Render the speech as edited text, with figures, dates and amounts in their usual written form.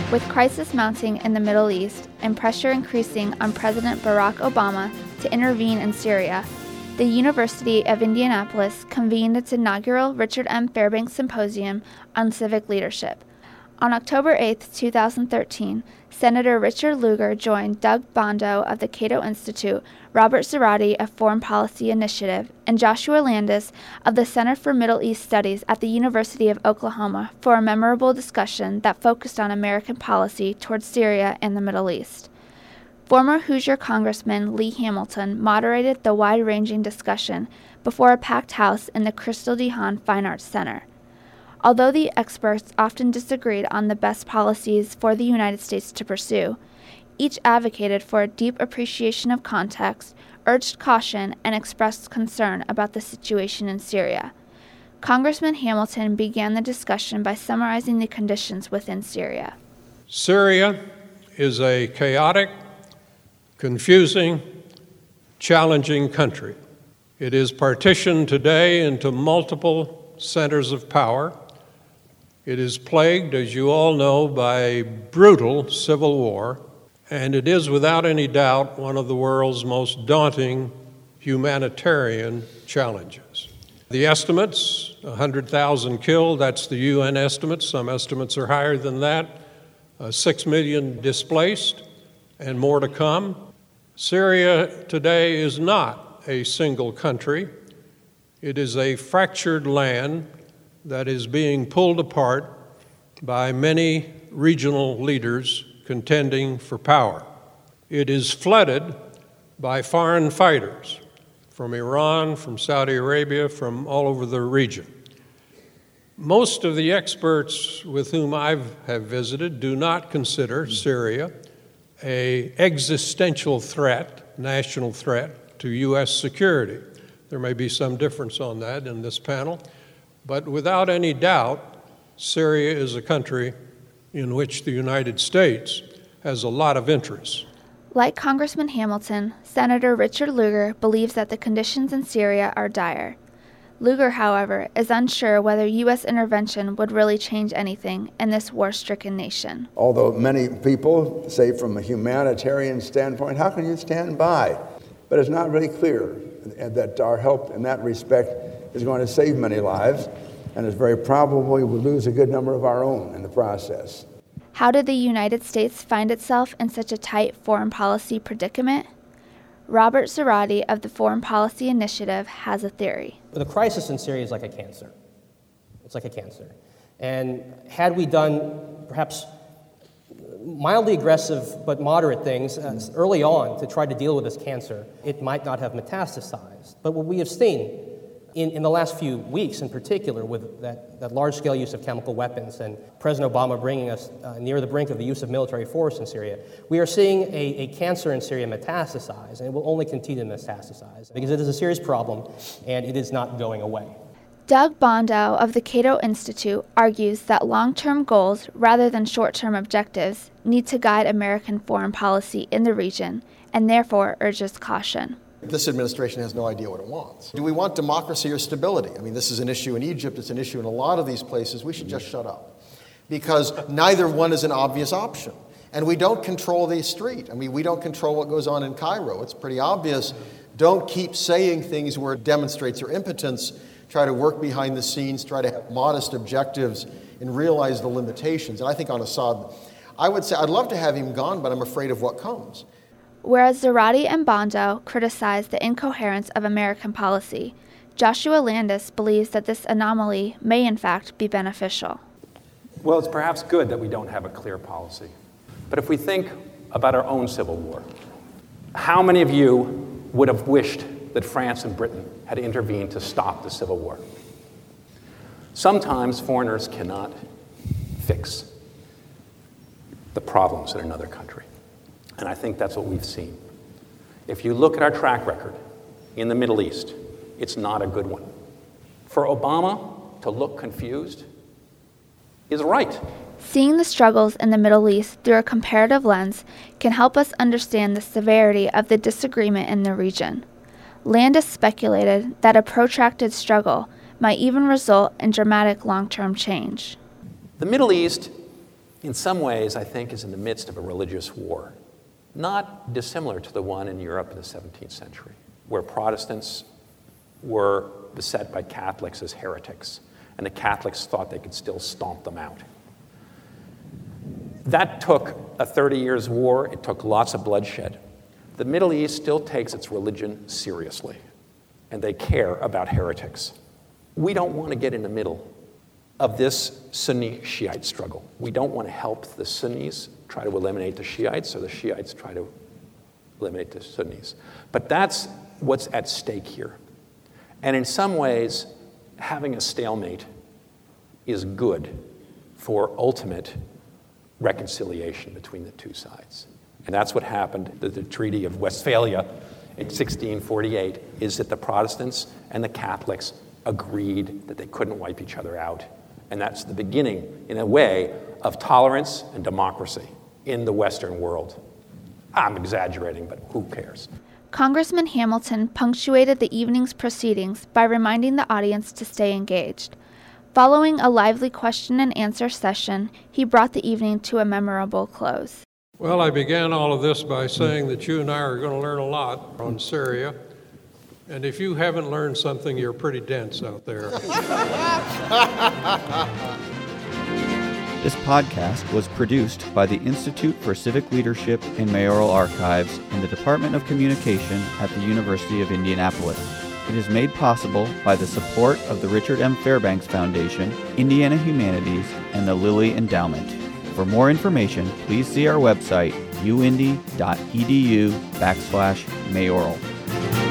With crisis mounting in the Middle East and pressure increasing on President Barack Obama to intervene in Syria, the University of Indianapolis convened its inaugural Richard M. Fairbanks Symposium on Civic Leadership. On October 8, 2013, Senator Richard Lugar joined Doug Bondo of the Cato Institute, Robert Zarate of Foreign Policy Initiative, and Joshua Landis of the Center for Middle East Studies at the University of Oklahoma for a memorable discussion that focused on American policy towards Syria and the Middle East. Former Hoosier Congressman Lee Hamilton moderated the wide-ranging discussion before a packed house in the Crystal DeHaan Fine Arts Center. Although the experts often disagreed on the best policies for the United States to pursue, each advocated for a deep appreciation of context, urged caution, and expressed concern about the situation in Syria. Congressman Hamilton began the discussion by summarizing the conditions within Syria. Syria is a chaotic, confusing, challenging country. It is partitioned today into multiple centers of power. It is plagued, as you all know, by brutal civil war, and it is without any doubt one of the world's most daunting humanitarian challenges. The estimates, 100,000 killed, that's the UN estimates. Some estimates are higher than that. 6 million displaced, and more to come. Syria today is not a single country. It is a fractured land that is being pulled apart by many regional leaders contending for power. It is flooded by foreign fighters from Iran, from Saudi Arabia, from all over the region. Most of the experts with whom I have visited do not consider Syria an existential threat, national threat to U.S. security. There may be some difference on that in this panel. But without any doubt, Syria is a country in which the United States has a lot of interest. Like Congressman Hamilton, Senator Richard Lugar believes that the conditions in Syria are dire. Lugar, however, is unsure whether U.S. intervention would really change anything in this war-stricken nation. Although many people say from a humanitarian standpoint, how can you stand by? But it's not really clear that our help in that respect is going to save many lives, and it's very probable we will lose a good number of our own in the process. How did the United States find itself in such a tight foreign policy predicament? Robert Zarate of the Foreign Policy Initiative has a theory. The crisis in Syria is like a cancer. It's like a cancer. And had we done perhaps mildly aggressive but moderate things early on to try to deal with this cancer, it might not have metastasized. But what we have seen in the last few weeks in particular with that large-scale use of chemical weapons and President Obama bringing us near the brink of the use of military force in Syria, we are seeing a cancer in Syria metastasize, and it will only continue to metastasize because it is a serious problem and it is not going away. Doug Bondo of the Cato Institute argues that long-term goals, rather than short-term objectives, need to guide American foreign policy in the region, and therefore urges caution. This administration has no idea what it wants. Do we want democracy or stability? I mean, this is an issue in Egypt, it's an issue in a lot of these places. We should just shut up because neither one is an obvious option. And we don't control the street. I mean, we don't control what goes on in Cairo. It's pretty obvious. Don't keep saying things where it demonstrates your impotence. Try to work behind the scenes, try to have modest objectives and realize the limitations. And I think on Assad, I would say I'd love to have him gone, but I'm afraid of what comes. Whereas Zarate and Bondo criticize the incoherence of American policy, Joshua Landis believes that this anomaly may in fact be beneficial. Well, it's perhaps good that we don't have a clear policy. But if we think about our own civil war, how many of you would have wished that France and Britain had intervened to stop the civil war? Sometimes foreigners cannot fix the problems in another country. And I think that's what we've seen. If you look at our track record in the Middle East, it's not a good one. For Obama to look confused is right. Seeing the struggles in the Middle East through a comparative lens can help us understand the severity of the disagreement in the region. Landis speculated that a protracted struggle might even result in dramatic long-term change. The Middle East in some ways, I think, is in the midst of a religious war, not dissimilar to the one in Europe in the 17th century, where Protestants were beset by Catholics as heretics, and the Catholics thought they could still stomp them out. That took a 30 years war. It took lots of bloodshed. The Middle East still takes its religion seriously, and they care about heretics. We don't want to get in the middle of this Sunni-Shiite struggle. We don't want to help the Sunnis try to eliminate the Shiites, or the Shiites try to eliminate the Sunnis. But that's what's at stake here. And in some ways, having a stalemate is good for ultimate reconciliation between the two sides. And that's what happened at the Treaty of Westphalia in 1648, is that the Protestants and the Catholics agreed that they couldn't wipe each other out. And that's the beginning, in a way, of tolerance and democracy in the Western world. I'm exaggerating, but who cares? Congressman Hamilton punctuated the evening's proceedings by reminding the audience to stay engaged. Following a lively question and answer session, he brought the evening to a memorable close. Well, I began all of this by saying that you and I are going to learn a lot on Syria. And if you haven't learned something, you're pretty dense out there. This podcast was produced by the Institute for Civic Leadership in Mayoral Archives and the Department of Communication at the University of Indianapolis. It is made possible by the support of the Richard M. Fairbanks Foundation, Indiana Humanities, and the Lilly Endowment. For more information, please see our website, uindy.edu/mayoral.